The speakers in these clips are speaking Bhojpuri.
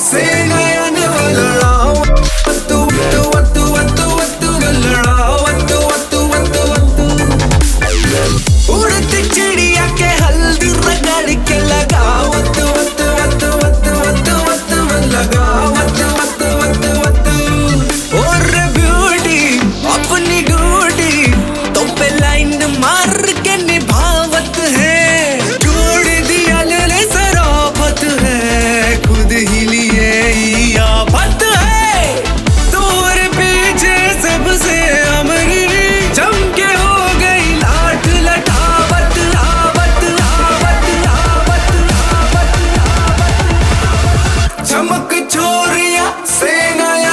ಸೇನೆಯನ್ನು ಒಲರಾವ ಒತ್ತು ಒತ್ತು ಒತ್ತು ಒತ್ತು ಒತ್ತು ಒಲರಾವ ಒತ್ತು ಒತ್ತು ಒತ್ತು ಒತ್ತು उड़ती चिड़िया के हल्दी रगड़ के लगा वत्तु वत्तु वत्तु वत्तु वत्तु वत्तु लगा वत्तु वत्तु वत्तु वत्तु और ब्यूटी अपनी ड्यूटी तो पे लाइन मार के निभावत है जोड़ दिया ले सराफत है खुद ही लिए आफत है दूर पीछे सबसे अमरी चमके हो गई लाट लटावत आवत आवत आवत आवत आवत चमक छोरिया सेनाया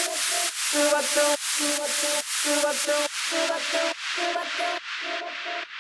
do